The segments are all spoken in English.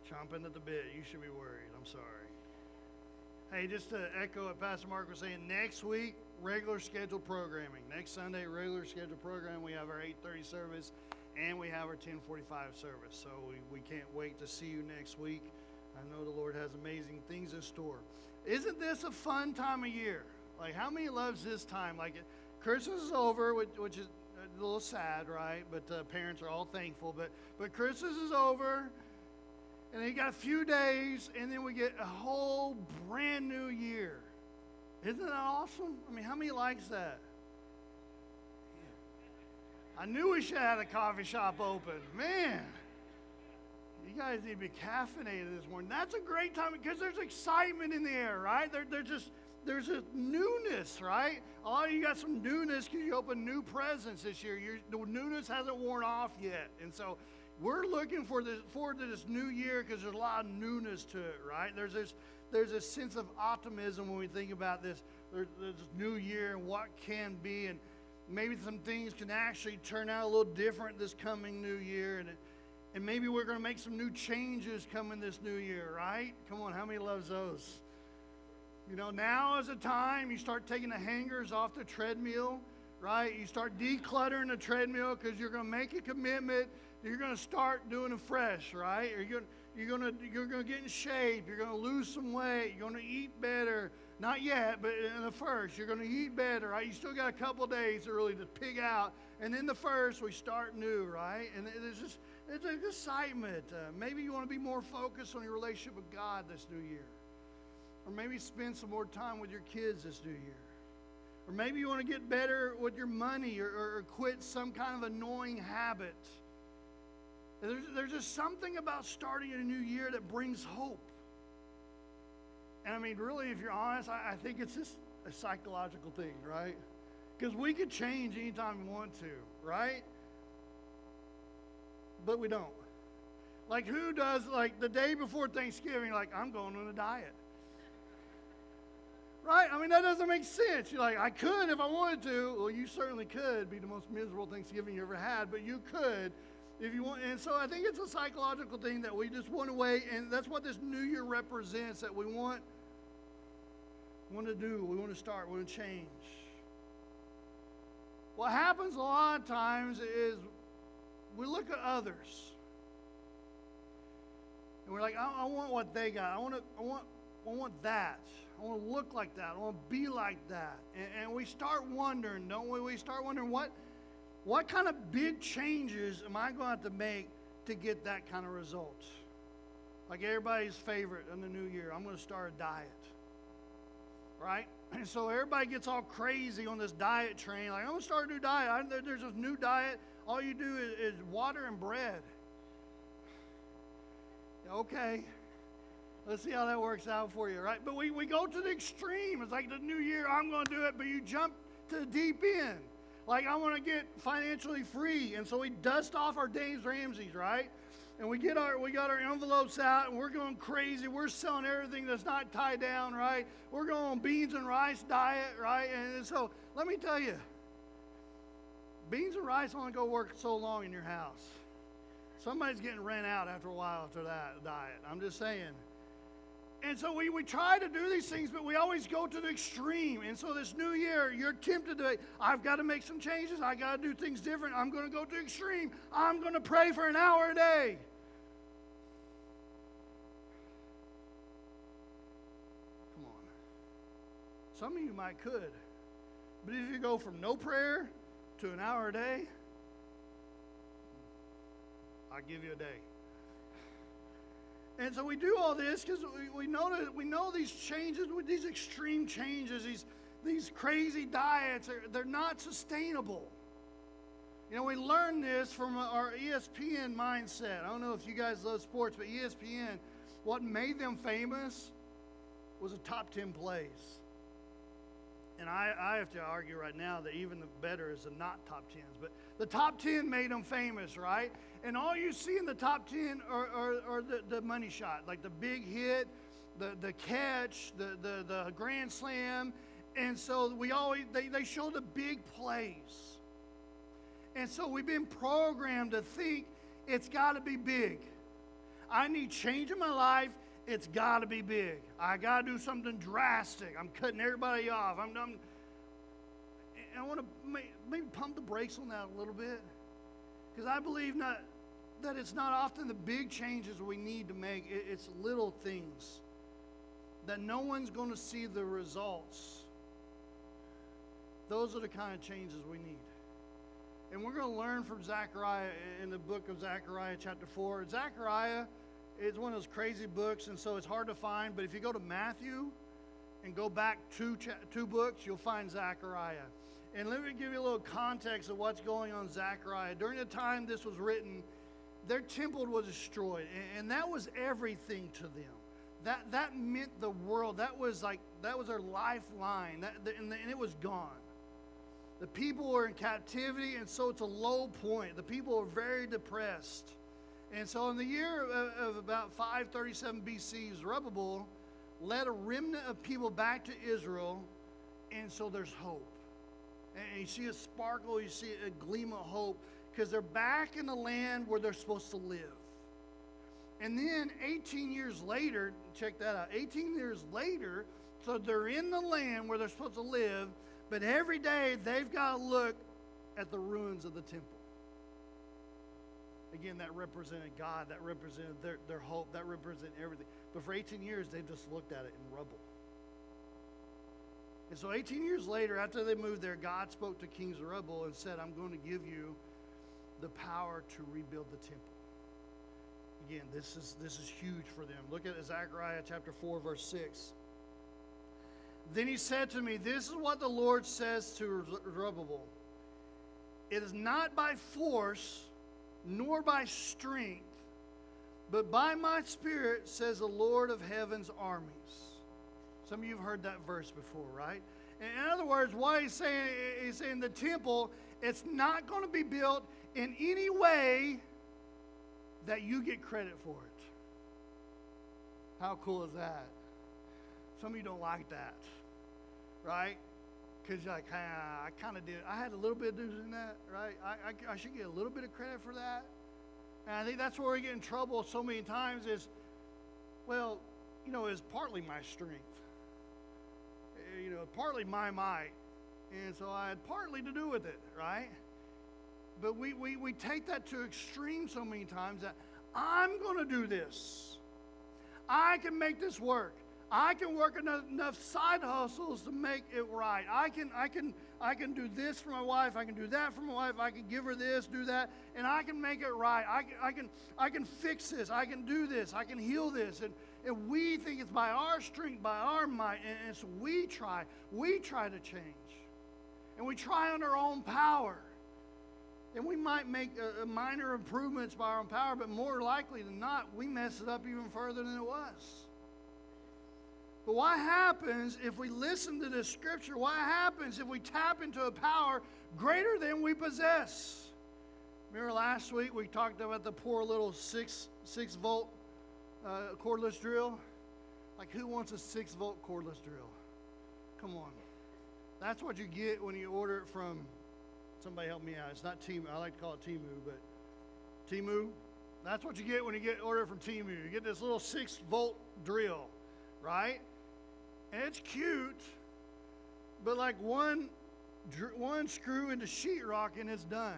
Chomping at the bit. You should be worried. I'm sorry. Hey, just to echo what Pastor Mark was saying, next week, regular scheduled programming. Next Sunday, regular scheduled program. We have our 8:30 service, and we have our 10:45 service. So we can't wait to see you next week. I know the Lord has amazing things in store. Isn't this a fun time of year? Like, how many loves this time? Like, Christmas is over, which is a little sad, right? But parents are all thankful. But Christmas is over. And then you got a few days, and then we get a whole brand new year. Isn't that awesome? I mean, how many likes that? I knew we should have had a coffee shop open. Man, you guys need to be caffeinated this morning. That's a great time because there's excitement in the air, right? There's a newness, right? Oh, you got some newness because you opened new presents this year. The newness hasn't worn off yet. And so we're looking forward to this new year because there's a lot of newness to it, right? There's a sense of optimism when we think about this. There's this new year and what can be, and maybe some things can actually turn out a little different this coming new year, and maybe we're going to make some new changes coming this new year, right? Come on, how many loves those? You know, now is the time you start taking the hangers off the treadmill, right? You start decluttering the treadmill because you're going to make a commitment. You're going to start doing it fresh, right? You're going to get in shape. You're going to lose some weight. You're going to eat better. Not yet, but in the first, you're going to eat better, right? You still got a couple days to really to pig out. And then the first, we start new, right? And it's an excitement. Maybe you want to be more focused on your relationship with God this new year. Or maybe spend some more time with your kids this new year. Or maybe you want to get better with your money or quit some kind of annoying habit. There's just something about starting a new year that brings hope. And I mean, really, if you're honest, I think it's just a psychological thing, right? Because we could change anytime we want to, right? But we don't. Like, who does, like, the day before Thanksgiving, like, I'm going on a diet? Right? I mean, that doesn't make sense. You're like, I could if I wanted to. Well, you certainly could. Be the most miserable Thanksgiving you ever had, but you could. If you want, and so I think it's a psychological thing that we just want to wait, and that's what this new year represents, that we want to do, we want to start, we want to change. What happens a lot of times is we look at others, and we're like, I want what they got. I want that. I want to look like that. I want to be like that. And we start wondering, don't we? We start wondering what kind of big changes am I going to have to make to get that kind of result? Like everybody's favorite in the new year, I'm going to start a diet. Right? And so everybody gets all crazy on this diet train. Like, I'm going to start a new diet. There's this new diet. All you do is water and bread. Okay. Let's see how that works out for you, right? But we go to the extreme. It's like the new year, I'm going to do it, but you jump to the deep end. Like, I want to get financially free. And so we dust off our Dave Ramsey's, right? And we got our envelopes out, and we're going crazy. We're selling everything that's not tied down, right? We're going on beans and rice diet, right? And so let me tell you, beans and rice only go work so long in your house. Somebody's getting rent out after a while after that diet. I'm just saying. And so we try to do these things, but we always go to the extreme. And so this new year, you're tempted to, I've got to make some changes. I got to do things different. I'm going to go to the extreme. I'm going to pray for an hour a day. Come on. Some of you might could. But if you go from no prayer to an hour a day, I'll give you a day. And so we do all this because we know these changes, these extreme changes, these crazy diets, they're not sustainable. You know, we learned this from our ESPN mindset. I don't know if you guys love sports, but ESPN, what made them famous was the top 10 plays. And I have to argue right now that even the better is the not top 10s. But the top 10 made them famous, right? And all you see in the top 10 are the money shot, like the big hit, the catch, the grand slam. And so they show the big plays. And so we've been programmed to think it's got to be big. I need change in my life, it's got to be big. I got to do something drastic. I'm cutting everybody off. I want to maybe pump the brakes on that a little bit, because I believe that it's not often the big changes we need to make. It's little things that no one's going to see the results. Those are the kind of changes we need. And we're going to learn from Zechariah in the book of Zechariah chapter 4. Zechariah is one of those crazy books, and so it's hard to find. But if you go to Matthew and go back two books, you'll find Zechariah. And let me give you a little context of what's going on in Zechariah. During the time this was written, their temple was destroyed, and that was everything to them. That meant the world. That was their lifeline, and it was gone. The people were in captivity, and so it's a low point. The people are very depressed. And so in the year of about 537 BC, Zerubbabel led a remnant of people back to Israel, and so there's hope. And you see a sparkle, you see a gleam of hope, because they're back in the land where they're supposed to live. And then 18 years later, check that out, 18 years later, so they're in the land where they're supposed to live, but every day they've got to look at the ruins of the temple. Again, that represented God, that represented their hope, that represented everything. But for 18 years, they just looked at it in rubble. And so 18 years later, after they moved there, God spoke to King Zerubbabel and said, I'm going to give you the power to rebuild the temple. Again, this is huge for them. Look at Zechariah chapter 4, verse 6. Then he said to me, this is what the Lord says to Zerubbabel. It is not by force, nor by strength, but by my Spirit, says the Lord of heaven's armies. Some of you have heard that verse before, right? In other words, what he's saying the temple, it's not going to be built in any way that you get credit for it. How cool is that? Some of you don't like that, right? Because you're like, I kind of did. I had a little bit of dues in that, right? I should get a little bit of credit for that. And I think that's where we get in trouble so many times is, well, it's partly my strength. Partly my might. And so I had partly to do with it, right? But we take that to extreme so many times that I'm going to do this. I can make this work. I can work enough side hustles to make it right. I can do this for my wife. I can do that for my wife. I can give her this, do that, and I can make it right. I can fix this. I can do this. I can heal this. And we think it's by our strength, by our might, and so we try to change. And we try on our own power. And we might make minor improvements by our own power, but more likely than not, we mess it up even further than it was. But what happens if we listen to this scripture? What happens if we tap into a power greater than we possess? Remember last week we talked about the poor little 6-volt cordless drill? Like, who wants a 6-volt cordless drill? Come on. That's what you get when you order it from, somebody help me out. It's not Temu. I like to call it Temu, but Temu. That's what you get when you order it from Temu. You get this little 6-volt drill, right? And it's cute, but like one screw into sheetrock and it's done.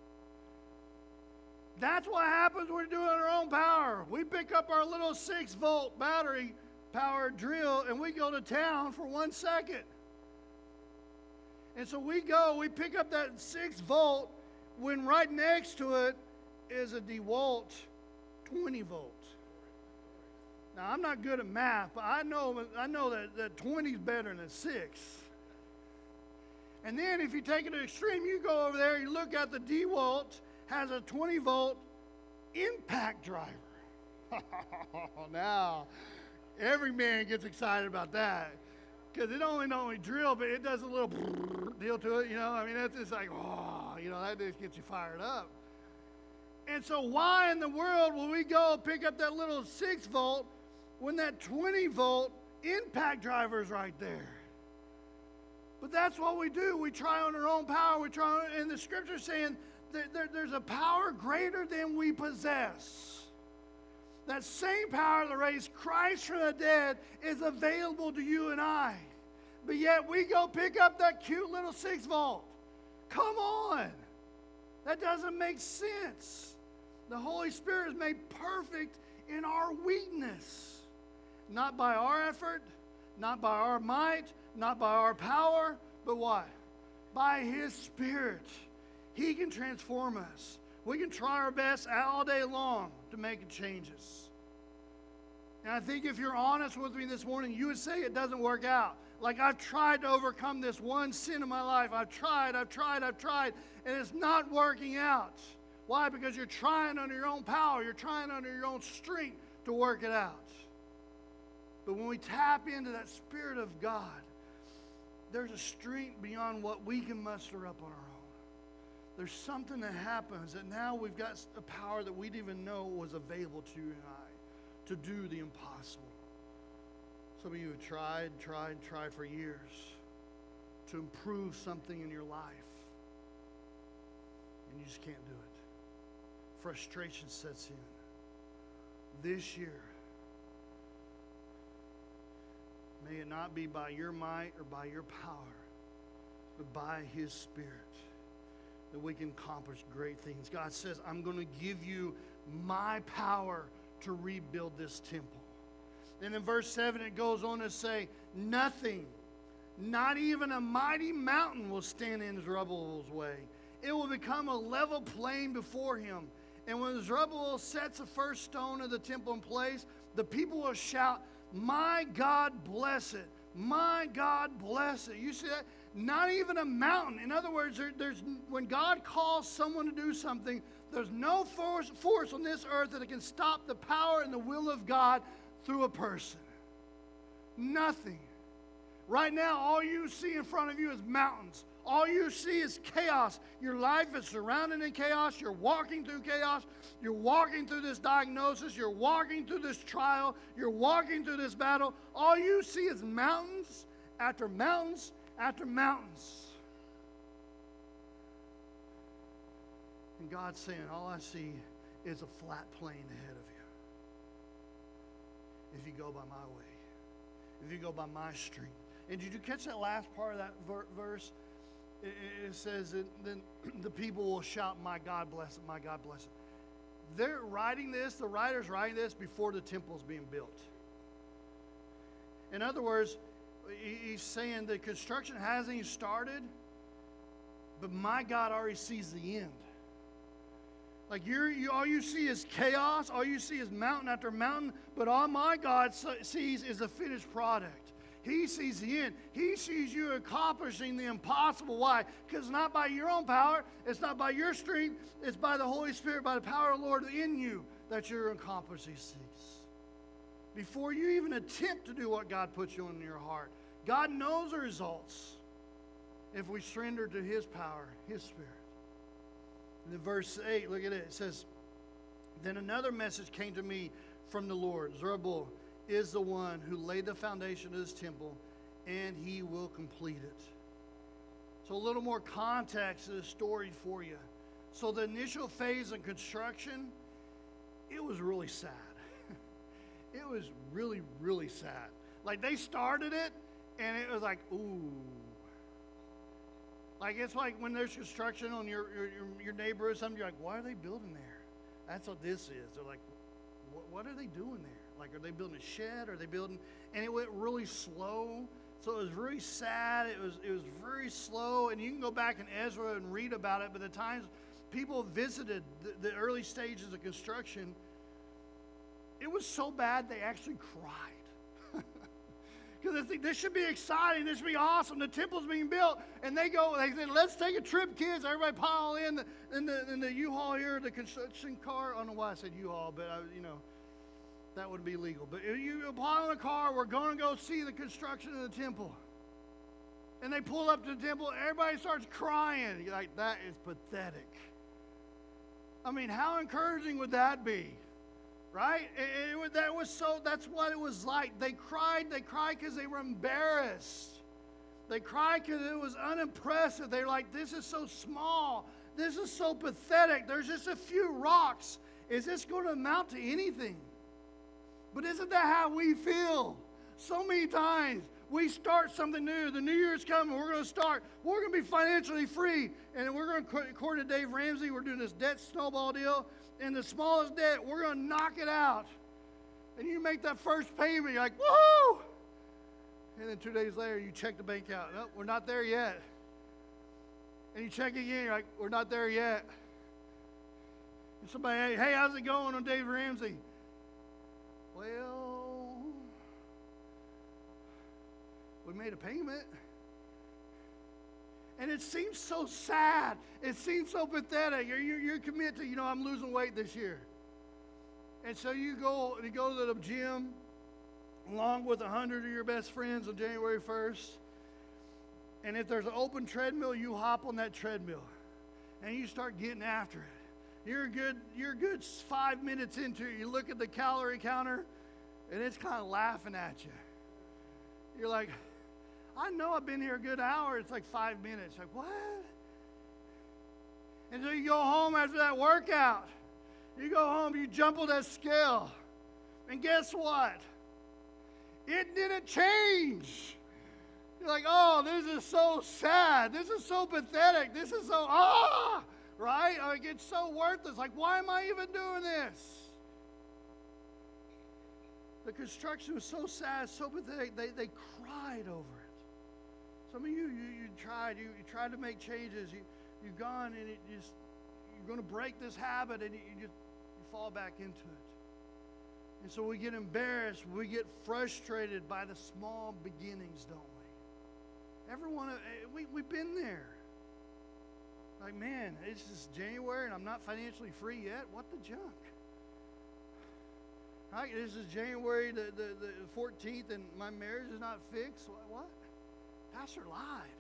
That's what happens when we're doing our own power. We pick up our little 6-volt battery powered drill and we go to town for 1 second. And so we pick up that 6-volt when right next to it is a DeWalt 20-volt. Now, I'm not good at math, but I know that 20 is better than 6. And then if you take it to the extreme, you go over there, you look at the DeWalt, has a 20-volt impact driver. Now, every man gets excited about that because it not only drill, but it does a little deal to it, that's just like, that just gets you fired up. And so why in the world will we go pick up that little 6-volt when that 20-volt impact driver is right there? But that's what we do. We try on our own power. And the scripture saying there's a power greater than we possess. That same power that raised Christ from the dead is available to you and I. But yet we go pick up that cute little 6-volt. Come on. That doesn't make sense. The Holy Spirit is made perfect in our weakness. Not by our effort, not by our might, not by our power, but what? By His Spirit. He can transform us. We can try our best all day long to make changes. And I think if you're honest with me this morning, you would say it doesn't work out. Like, I've tried to overcome this one sin in my life. I've tried, and it's not working out. Why? Because you're trying under your own power. You're trying under your own strength to work it out. But when we tap into that Spirit of God, there's a strength beyond what we can muster up on our own. There's something that happens that now we've got a power that we didn't even know was available to you and I to do the impossible. Some of you have tried for years to improve something in your life, and you just can't do it. Frustration sets in. This year, may it not be by your might or by your power, but by His Spirit that we can accomplish great things. God says, I'm going to give you my power to rebuild this temple. And in verse 7 it goes on to say, nothing, not even a mighty mountain will stand in Zerubbabel's way. It will become a level plain before him. And when Zerubbabel sets the first stone of the temple in place, the people will shout, my God bless it. My God bless it. You see that? Not even a mountain. In other words, there's when God calls someone to do something, there's no force on this earth that can stop the power and the will of God through a person. Nothing. Right now, all you see in front of you is mountains. All you see is chaos. Your life is surrounded in chaos. You're walking through chaos. You're walking through this diagnosis. You're walking through this trial. You're walking through this battle. All you see is mountains after mountains after mountains. And God's saying, all I see is a flat plain ahead of you. If you go by my way. If you go by my strength. And did you catch that last part of that verse? It says that then the people will shout, my God bless it, my God bless it. They're writing this, the writer's writing this before the temple is being built. In other words, he's saying the construction hasn't even started, but my God already sees the end. Like all you see is chaos, all you see is mountain after mountain, but all my God sees is a finished product. He sees the end. He sees you accomplishing the impossible. Why? Because it's not by your own power, it's not by your strength, it's by the Holy Spirit, by the power of the Lord in you that you're accomplishing these things. Before you even attempt to do what God puts you in your heart, God knows the results if we surrender to His power, His Spirit. And in verse 8, look at it. It says, then another message came to me from the Lord. Zerubbabel is the one who laid the foundation of this temple, and he will complete it. So a little more context to the story for you. So the initial phase of construction, it was really sad. It was really, really sad. Like they started it, and it was like, ooh. Like it's like when there's construction on your neighbor or something, you're like, why are they building there? That's what this is. They're like, what are they doing there? Like, are they building a shed? Are they building? And it went really slow. So it was very sad. It was very slow. And you can go back in Ezra and read about it. But the times people visited the early stages of construction, it was so bad they actually cried. Because they think this should be exciting. This should be awesome. The temple's being built. And they said, let's take a trip, kids. Everybody pile in the U-Haul here, the construction car. I don't know why I said U-Haul, but that would be legal. But if you pile in a car, we're going to go see the construction of the temple. And they pull up to the temple, everybody starts crying. You're like, that is pathetic. I mean, how encouraging would that be? Right? That's what it was like. They cried because they were embarrassed. They cried because it was unimpressive. They're like, this is so small. This is so pathetic. There's just a few rocks. Is this going to amount to anything? But isn't that how we feel? So many times we start something new. The new year's coming. We're going to start. We're going to be financially free. And we're going to, according to Dave Ramsey, we're doing this debt snowball deal. And the smallest debt, we're going to knock it out. And you make that first payment, you're like, woohoo! And then 2 days later, you check the bank out. Nope, we're not there yet. And you check again, you're like, we're not there yet. And somebody, hey, how's it going on Dave Ramsey? Well, we made a payment. And it seems so sad. It seems so pathetic. You're committed to, I'm losing weight this year. And so you go to the gym along with 100 of your best friends on January 1st. And if there's an open treadmill, you hop on that treadmill. And you start getting after it. You're a good 5 minutes into it. You look at the calorie counter, and it's kind of laughing at you. You're like, I know I've been here a good hour. It's like 5 minutes. Like, what? And so you go home after that workout. You go home, you jump on that scale. And guess what? It didn't change. You're like, oh, this is so sad. This is so pathetic. This is so, right? Like, it's so worthless. Like, why am I even doing this? The construction was so sad, so pathetic, they cried over it. Some of you tried to make changes. You've gone and you're going to break this habit, and you fall back into it. And so we get embarrassed. We get frustrated by the small beginnings, don't we? Everyone, we've been there. Like, man, it's just January and I'm not financially free yet. What the junk? Right? This is January the 14th and my marriage is not fixed. What? Pastor lied.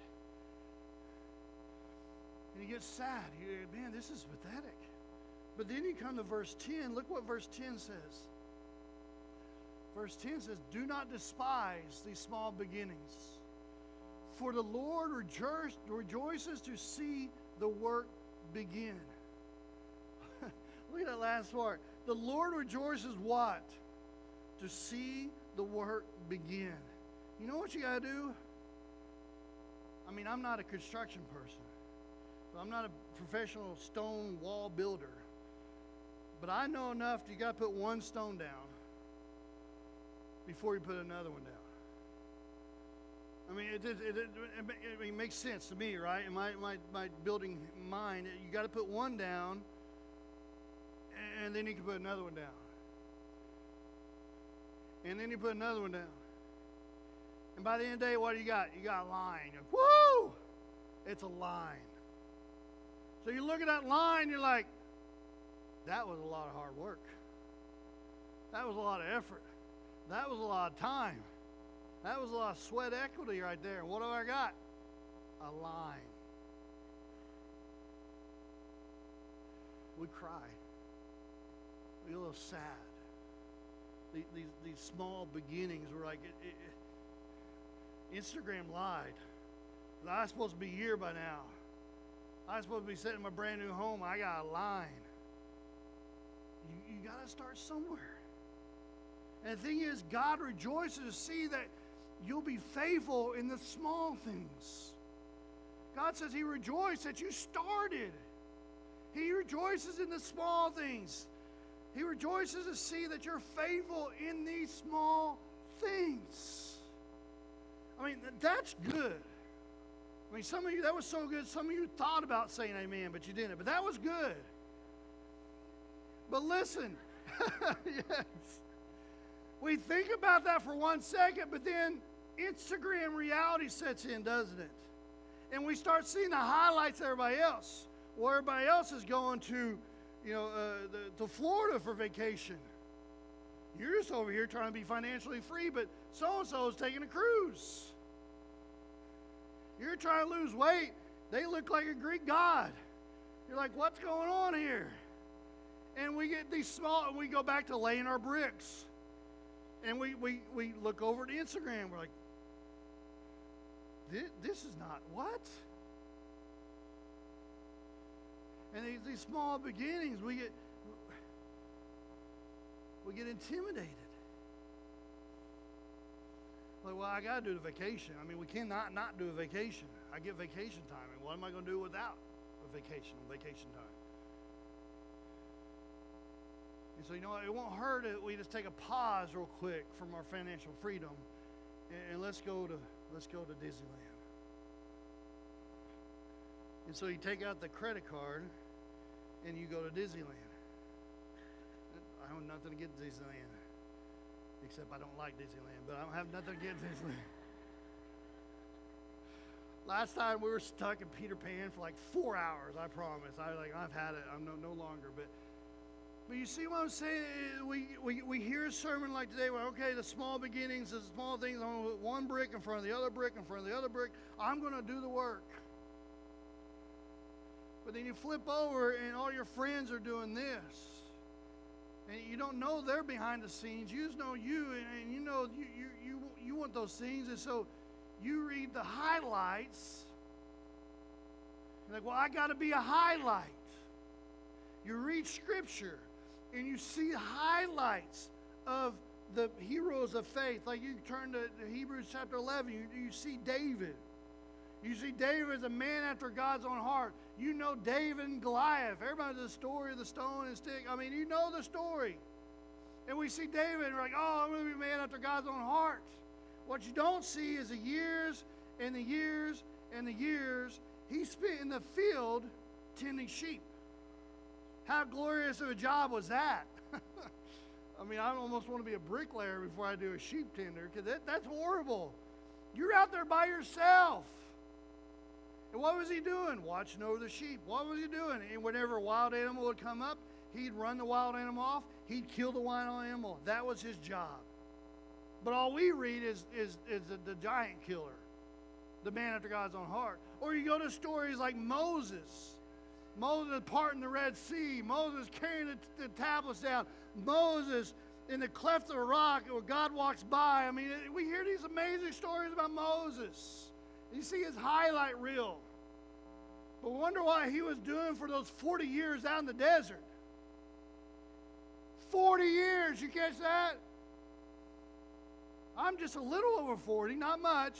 And you get sad. Man, this is pathetic. But then you come to verse 10. Look what verse 10 says. Verse 10 says, do not despise these small beginnings, for the Lord rejoices to see the work begin. Look at that last part. The Lord rejoices what? To see the work begin. You know what you got to do? I mean, I'm not a construction person. So I'm not a professional stone wall builder. But I know enough, you got to put one stone down before you put another one down. I mean, it makes sense to me, right? In my building mind, you got to put one down, and then you can put another one down. And then you put another one down. And by the end of the day, what do you got? You got a line. You're like, woo! It's a line. So you look at that line, you're like, that was a lot of hard work. That was a lot of effort. That was a lot of time. That was a lot of sweat equity right there. What have I got? A line. We cry. We get a little sad. These small beginnings were like, Instagram lied. I was supposed to be here by now. I was supposed to be sitting in my brand new home. I got a line. You got to start somewhere. And the thing is, God rejoices to see that you'll be faithful in the small things. God says He rejoices that you started. He rejoices in the small things. He rejoices to see that you're faithful in these small things. I mean, that's good. I mean, some of you, that was so good. Some of you thought about saying amen, but you didn't. But that was good. But listen, yes. We think about that for 1 second, but then Instagram reality sets in, doesn't it? And we start seeing the highlights of everybody else. Well, everybody else is going to, to Florida for vacation. You're just over here trying to be financially free, but so-and-so is taking a cruise. You're trying to lose weight. They look like a Greek god. You're like, what's going on here? And we get these small, and we go back to laying our bricks. And we look over at Instagram. We're like, this is not what? And these small beginnings, we get intimidated. Like, well, I got to do the vacation. I mean, we cannot not do a vacation. I get vacation time, and what am I going to do without a vacation time? And so, you know what? It won't hurt if we just take a pause real quick from our financial freedom, and let's go to Disneyland. And so you take out the credit card, and you go to Disneyland. I don't have nothing against Disneyland, except I don't like Disneyland, but I don't have nothing against Disneyland. Last time we were stuck in Peter Pan for like 4 hours, I promise. I've had it. I'm no longer. But you see what I'm saying? We hear a sermon like today where, okay, the small beginnings, the small things, I'm going to put one brick in front of the other brick, in front of the other brick. I'm going to do the work. But then you flip over and all your friends are doing this. And you don't know they're behind the scenes. You just know you, and you know you want those things. And so you read the highlights. You're like, well, I got to be a highlight. You read Scripture, and you see highlights of the heroes of faith. Like you turn to Hebrews chapter 11, you see David. You see David as a man after God's own heart. You know David and Goliath. Everybody knows the story of the stone and stick. I mean, you know the story. And we see David, and we're like, oh, I'm going to be a man after God's own heart. What you don't see is the years and the years and the years he spent in the field tending sheep. How glorious of a job was that? I mean, I almost want to be a bricklayer before I do a sheep tender, because that's horrible. You're out there by yourself. And what was he doing? Watching over the sheep. What was he doing? And whenever a wild animal would come up, he'd run the wild animal off. He'd kill the wild animal. That was his job. But all we read is the giant killer, the man after God's own heart. Or you go to stories like Moses. Moses parting the Red Sea. Moses carrying the tablets down. Moses in the cleft of a rock where God walks by. I mean, we hear these amazing stories about Moses. You see his highlight reel. But wonder what he was doing for those 40 years out in the desert. 40 years, you catch that? I'm just a little over 40, not much.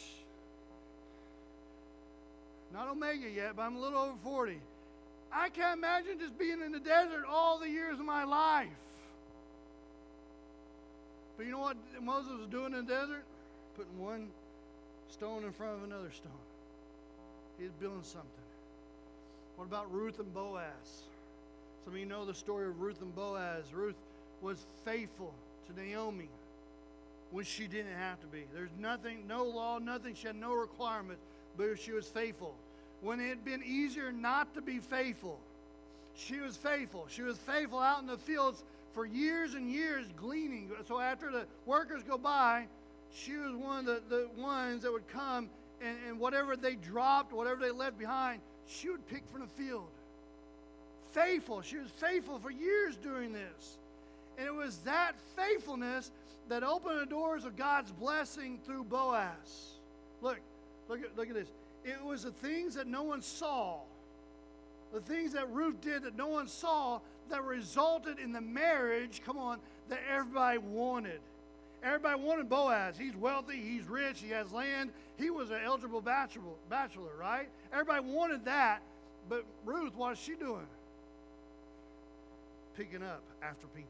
Not Omega yet, but I'm a little over 40. I can't imagine just being in the desert all the years of my life. But you know what Moses was doing in the desert? Putting one stone in front of another stone. He was building something. What about Ruth and Boaz? Some of you know the story of Ruth and Boaz. Ruth was faithful to Naomi when she didn't have to be. There's nothing, no law, nothing. She had no requirement, but she was faithful. When it had been easier not to be faithful, she was faithful. She was faithful out in the fields for years and years gleaning. So after the workers go by, she was one of the ones that would come and whatever they dropped, whatever they left behind, she would pick from the field. Faithful. She was faithful for years doing this. And it was that faithfulness that opened the doors of God's blessing through Boaz. Look at this. It was the things that no one saw, the things that Ruth did that no one saw, that resulted in the marriage, come on, that everybody wanted. Everybody wanted Boaz. He's wealthy, he's rich, he has land. He was an eligible bachelor, right? Everybody wanted that. But Ruth, what is she doing? Picking up after people.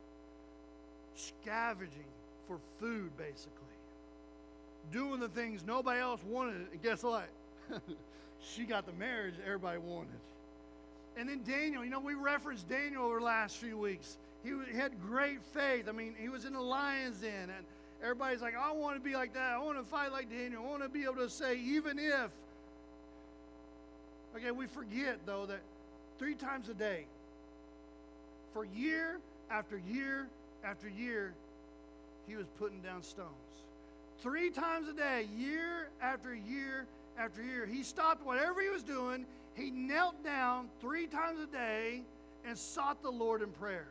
Scavenging for food, basically. Doing the things nobody else wanted. And guess what? She got the marriage everybody wanted. And then Daniel, we referenced Daniel over the last few weeks. He had great faith. I mean, he was in the lion's den, and everybody's like, I want to be like that. I want to fight like Daniel. I want to be able to say, even if. Okay, we forget, though, that 3 times a day, for year after year after year, he was putting down stones. 3 times a day, year after year after year. He stopped whatever he was doing. He knelt down 3 times a day and sought the Lord in prayer.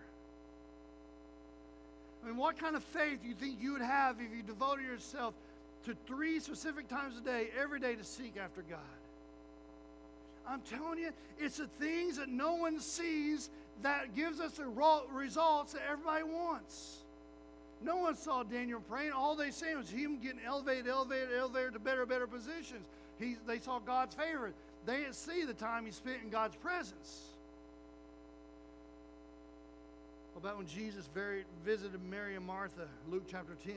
I mean, what kind of faith do you think you would have if you devoted yourself to 3 specific times a day, every day, to seek after God? I'm telling you, it's the things that no one sees that gives us the results that everybody wants. No one saw Daniel praying. All they say was him getting elevated to better positions. They saw God's favor. They didn't see the time he spent in God's presence. What about when Jesus visited Mary and Martha, Luke chapter 10?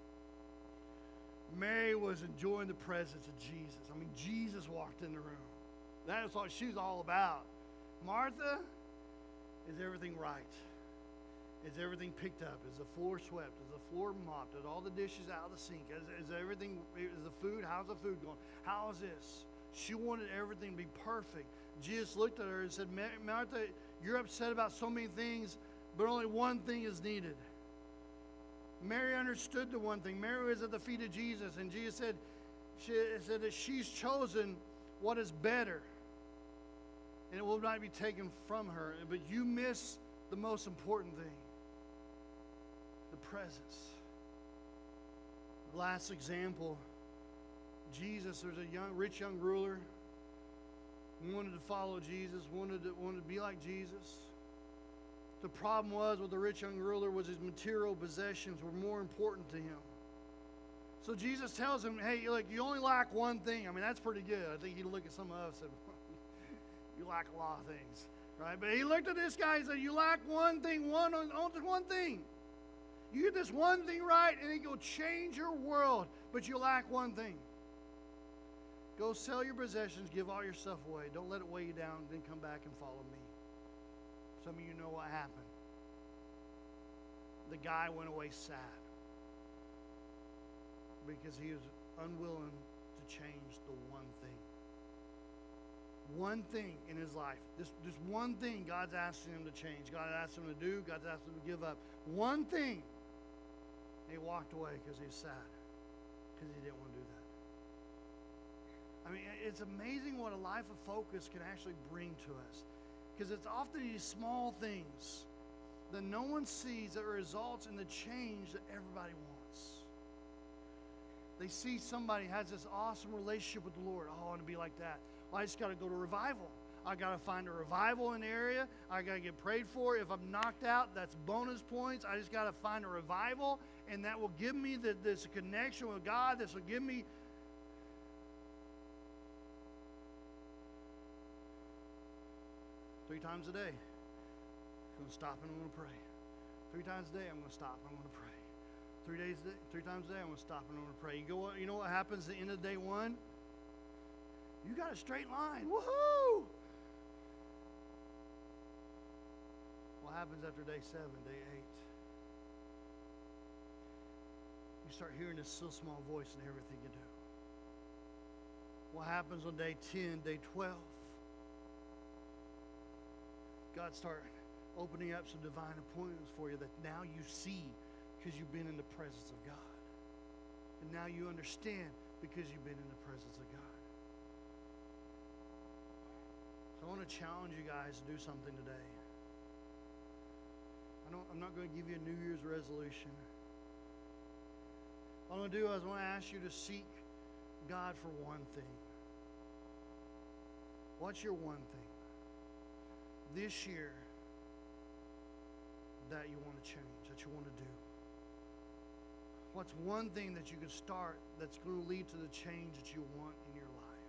Mary was enjoying the presence of Jesus. I mean, Jesus walked in the room. That's what she was all about. Martha, is everything right? Is everything picked up? Is the floor swept? Is the floor mopped? Are all the dishes out of the sink? Is everything, is the food, how's the food going? How is this? She wanted everything to be perfect. Jesus looked at her and said, Martha, you're upset about so many things, but only one thing is needed. Mary understood the one thing. Mary was at the feet of Jesus, and Jesus said that she's chosen what is better, and it will not be taken from her. But you miss the most important thing, the presence. Last example, Jesus. There's a rich young ruler who wanted to follow Jesus, wanted to be like Jesus. The problem was with the rich young ruler was his material possessions were more important to him. So Jesus tells him, hey, look, you only lack one thing. I mean, that's pretty good. I think he'd look at some of us and said, you lack a lot of things, right? But he looked at this guy and said, you lack one thing, only one thing. You get this one thing right, and it will change your world, but you lack one thing. Go sell your possessions, give all your stuff away. Don't let it weigh you down, then come back and follow me. Some of you know what happened. The guy went away sad because he was unwilling to change the one thing. One thing in his life. This one thing God's asking him to change. God asked him to do. God's asked him to give up. One thing. He walked away because he was sad. Because he didn't want to do that. I mean, it's amazing what a life of focus can actually bring to us. Because it's often these small things that no one sees that results in the change that everybody wants. They see somebody has this awesome relationship with the Lord. Oh, I want to be like that. Well, I just got to go to revival. I got to find a revival in the area. I got to get prayed for. If I'm knocked out, that's bonus points. I just got to find a revival, and that will give me this connection with God. This will give me. Three times a day, I'm going to stop and I'm going to pray. 3 times a day, I'm going to stop and I'm going to pray. 3 times a day, I'm going to stop and I'm going to pray. You know what happens at the end of day 1? You got a straight line. Woohoo! What happens after day 7, day 8? You start hearing this still small voice in everything you do. What happens on day 10, day 12? God start opening up some divine appointments for you that now you see because you've been in the presence of God. And now you understand because you've been in the presence of God. So I want to challenge you guys to do something today. I'm not going to give you a New Year's resolution. All I'm going to do is I want to ask you to seek God for one thing. What's your one thing this year that you want to change, that you want to do? What's one thing that you can start that's going to lead to the change that you want in your life?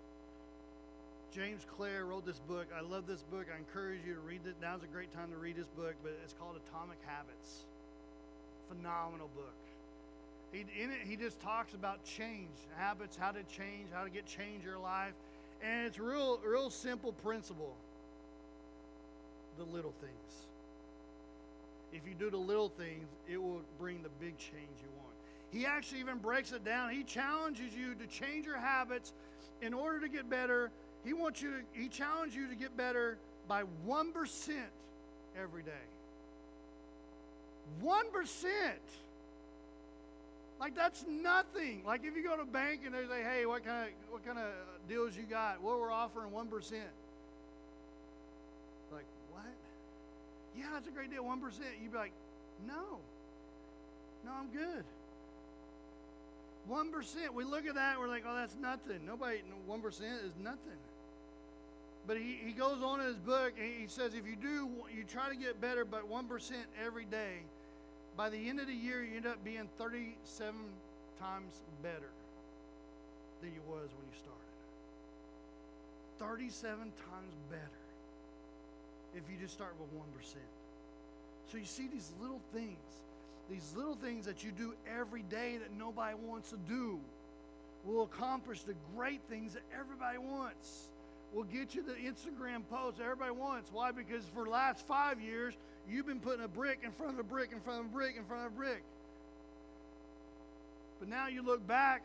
James Clear wrote this book. I love this book. I encourage you to read it. Now's a great time to read this book, but it's called Atomic Habits. Phenomenal book. In it, he just talks about change, habits, how to change, how to get change in your life. And it's a real simple principle. The little things. If you do the little things, it will bring the big change you want. He actually even breaks it down. He challenges you to change your habits in order to get better. He challenges you to get better by 1% every day. 1%. Like, that's nothing. Like, if you go to a bank and they say, hey, what kind of deals you got? Well, we're offering 1%. Like, what? Yeah, that's a great deal, 1%. You'd be like, no, I'm good. 1%. We look at that and we're like, oh, that's nothing. 1% is nothing. But he goes on in his book and he says, if you try to get better by 1% every day, By the end of the year, you end up being 37 times better than you was when you started. 37 times better if you just start with 1%. So you see these little things that you do every day that nobody wants to do will accomplish the great things that everybody wants. Will get you the Instagram post everybody wants. Why? Because for the last 5 years, you've been putting a brick in front of a brick in front of a brick in front of a brick. But now you look back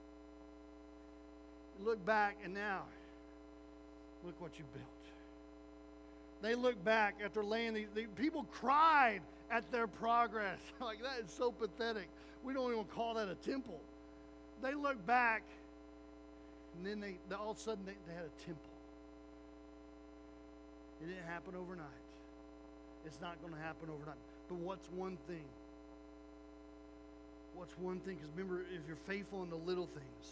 and now, look what you built. They look back after laying the people cried at their progress. Like, that is so pathetic. We don't even call that a temple. They look back, and then they all of a sudden they had a temple. It didn't happen overnight. It's not going to happen overnight. But what's one thing? What's one thing? Because remember, if you're faithful in the little things,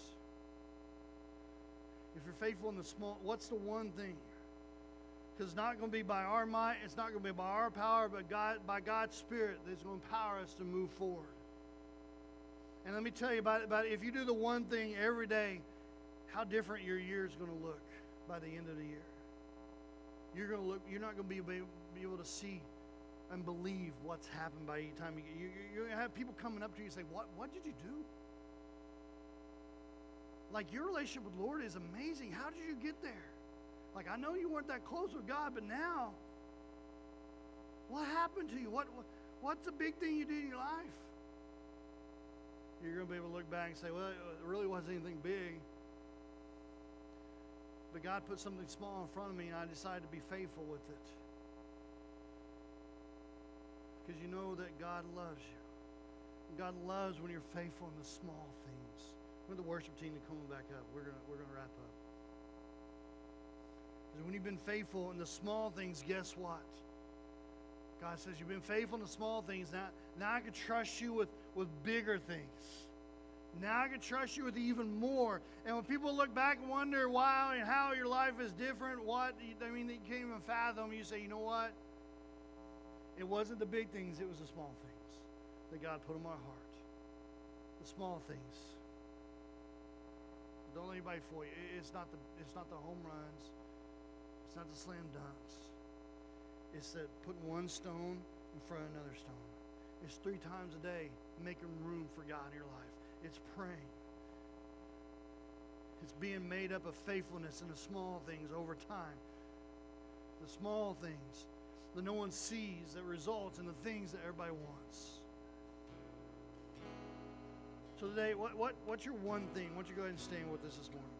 if you're faithful in the small, what's the one thing? Because it's not going to be by our might, it's not going to be by our power, but by God's Spirit that's going to empower us to move forward. And let me tell you about if you do the one thing every day, how different your year is going to look by the end of the year. You're not going to be able to see and believe what's happened by each time you're going to have people coming up to you and say, what did you do? Like, your relationship with the Lord is amazing. How did you get there? Like, I know you weren't that close with God, but now, what happened to you? What's the big thing you did in your life? You're going to be able to look back and say, well, it really wasn't anything big. But God put something small in front of me, and I decided to be faithful with it. Because you know that God loves you. God loves when you're faithful in the small things. We're the worship team to come back up. We're gonna wrap up. Because when you've been faithful in the small things, guess what? God says you've been faithful in the small things. Now I can trust you with bigger things. Now I can trust you with even more. And when people look back and wonder why and how your life is different, you can't even fathom, you say, you know what? It wasn't the big things, it was the small things that God put in my heart. The small things. Don't let anybody fool you. It's not the home runs. It's not the slam dunks. It's that putting one stone in front of another stone. It's 3 times a day making room for God in your life. It's praying. It's being made up of faithfulness in the small things over time. The small things that no one sees that results in the things that everybody wants. So today, what's your one thing? Why don't you go ahead and stand with us this morning?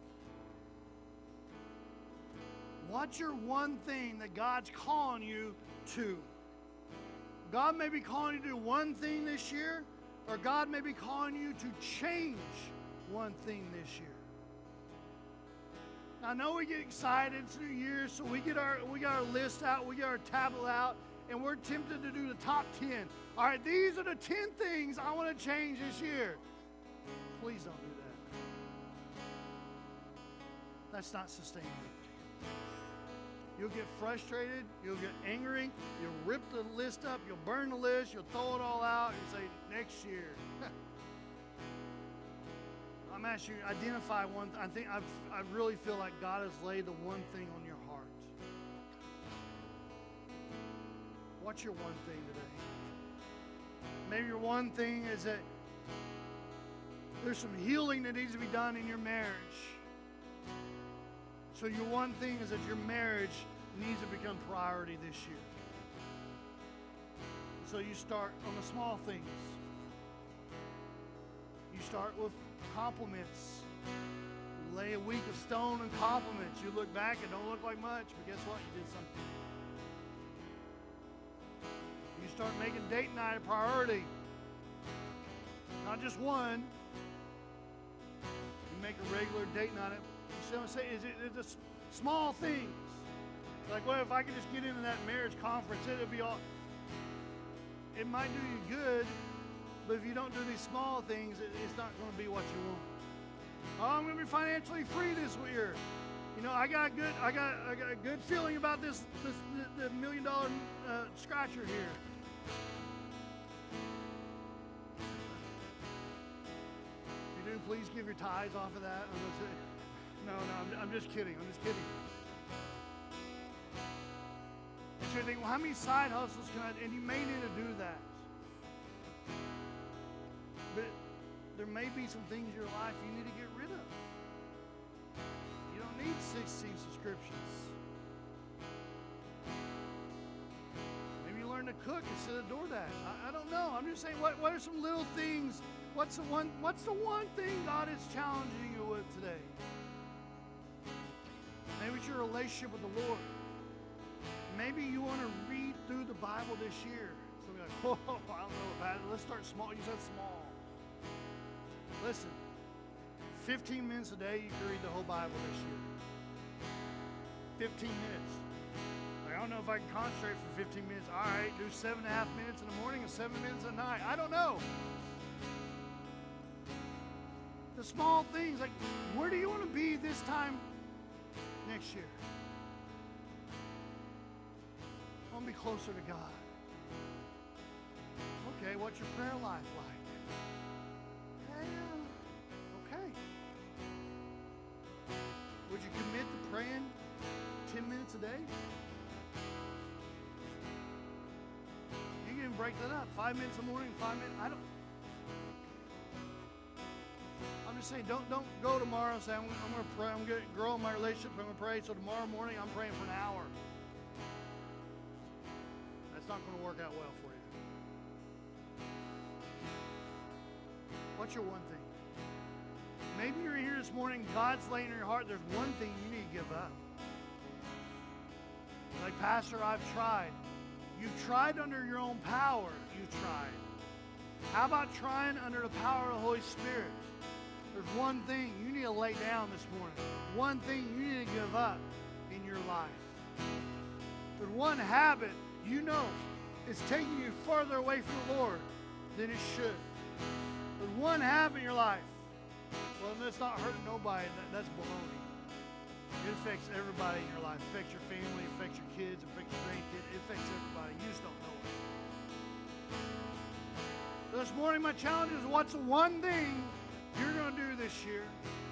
What's your one thing that God's calling you to? God may be calling you to do one thing this year, or God may be calling you to change one thing this year. Now, I know we get excited, it's New Year, so we got our list out, we get our tablet out, and we're tempted to do the top 10. All right, these are the 10 things I want to change this year. Please don't do that. That's not sustainable. You'll get frustrated. You'll get angry. You'll rip the list up. You'll burn the list. You'll throw it all out and say, next year. I'm asking you to identify one. I really feel like God has laid the one thing on your heart. What's your one thing today? Maybe your one thing is that there's some healing that needs to be done in your marriage. So your one thing is that your marriage needs to become priority this year. So you start on the small things. You start with compliments. You lay a week of stone and compliments. You look back, it don't look like much, but guess what? You did something. You start making date night a priority. Not just one. You make a regular date night. You see what I'm saying? It's the small things. Like, well, if I could just get into that marriage conference, it'll be all. It might do you good, but if you don't do these small things, it's not going to be what you want. Oh, I'm going to be financially free this year. You know, I got a good feeling about the $1 million scratcher here. do, please give your tithes off of that. No, I'm just kidding. I'm just kidding. And so you're thinking, well, how many side hustles can I do? And you may need to do that. But there may be some things in your life you need to get rid of. You don't need 16 subscriptions. Maybe you learn to cook instead of DoorDash. I don't know. I'm just saying, what are some little things? What's the one thing God is challenging you with today? Maybe it's your relationship with the Lord. Maybe you want to read through the Bible this year. So you're like, oh, I don't know about it. Let's start small. You said small. Listen, 15 minutes a day, you can read the whole Bible this year. 15 minutes. Like, I don't know if I can concentrate for 15 minutes. All right, do 7.5 minutes in the morning and 7 minutes at night. I don't know. The small things, like, where do you want to be this time next year? I want to be closer to God. Okay, what's your prayer life like? Okay. Would you commit to praying 10 minutes a day? You can break that up. 5 minutes in the morning, 5 minutes. I'm just saying, don't go tomorrow and say, I'm going to pray. I'm going to grow in my relationships. I'm going to pray. So tomorrow morning, I'm praying for an hour. That's not going to work out well for you. What's your one thing? Maybe you're here this morning, God's laying in your heart, there's one thing you need to give up. Like, Pastor, I've tried. You've tried under your own power. You've tried. How about trying under the power of the Holy Spirit? There's one thing you need to lay down this morning. One thing you need to give up in your life. There's one habit you know is taking you further away from the Lord than it should. There's one habit in your life. Well, that's not hurting nobody. That's baloney. It affects everybody in your life. It affects your family. It affects your kids. It affects your grandkids. It affects everybody. You just don't know it. So this morning, my challenge is, what's the one thing you're going to do this year?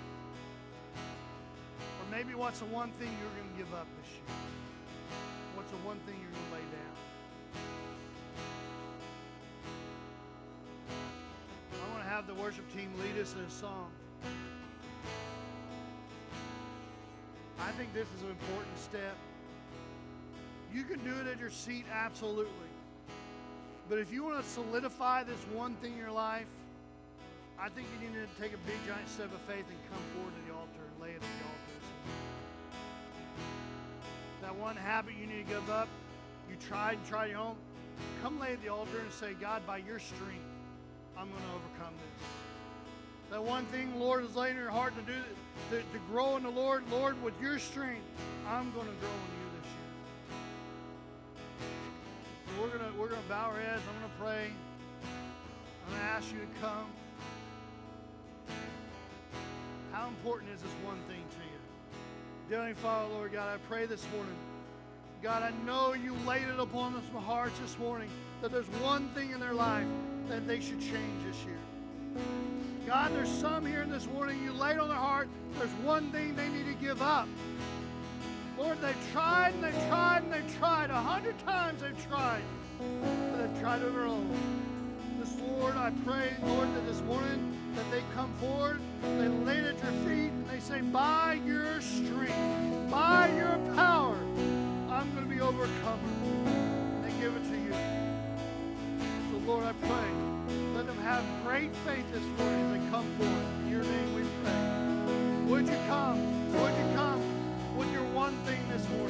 Or maybe what's the one thing you're going to give up this year? What's the one thing you're going to lay down? I want to have the worship team lead us in a song. I think this is an important step. You can do it at your seat, absolutely. But if you want to solidify this one thing in your life, I think you need to take a big, giant step of faith and come forward to the altar and lay it at the altar. That one habit you need to give up, you tried your own, come lay at the altar and say, God, by your strength, I'm going to overcome this. That one thing the Lord has laid in your heart to do, to grow in the Lord, Lord, with your strength, I'm going to grow in you this year. So we're gonna bow our heads. I'm going to pray. I'm going to ask you to come. How important is this one thing to you? Dear Heavenly Father, Lord God, I pray this morning. God, I know you laid it upon us hearts this morning that there's one thing in their life that they should change this year. God, there's some here this morning, you laid on their heart, there's one thing they need to give up. Lord, they've tried and they've tried and they've tried. 100 times they've tried. But they've tried on their own. This, Lord, I pray, Lord, that this morning that they come forward, they lay it at your feet, and they say, by your strength, by your power, I'm going to be overcomer. And they give it to you. So, Lord, I pray, let them have great faith this morning as they come forward. In your name we pray. Would you come? Would you come with your one thing this morning?